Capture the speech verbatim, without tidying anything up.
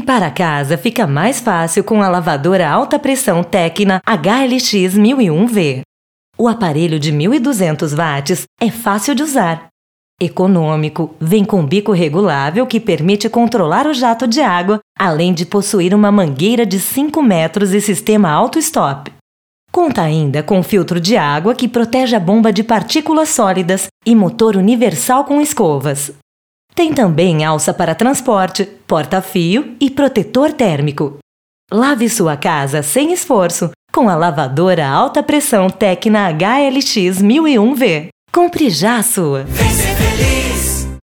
Limpar a casa fica mais fácil com a lavadora alta pressão Tecna H L X mil e um V. O aparelho de mil e duzentos watts é fácil de usar. Econômico, vem com bico regulável que permite controlar o jato de água, além de possuir uma mangueira de cinco metros e sistema auto-stop. Conta ainda com filtro de água que protege a bomba de partículas sólidas e motor universal com escovas. Tem também alça para transporte, porta-fio e protetor térmico. Lave sua casa sem esforço com a lavadora alta pressão Tecna H L X mil e um V. Compre já a sua!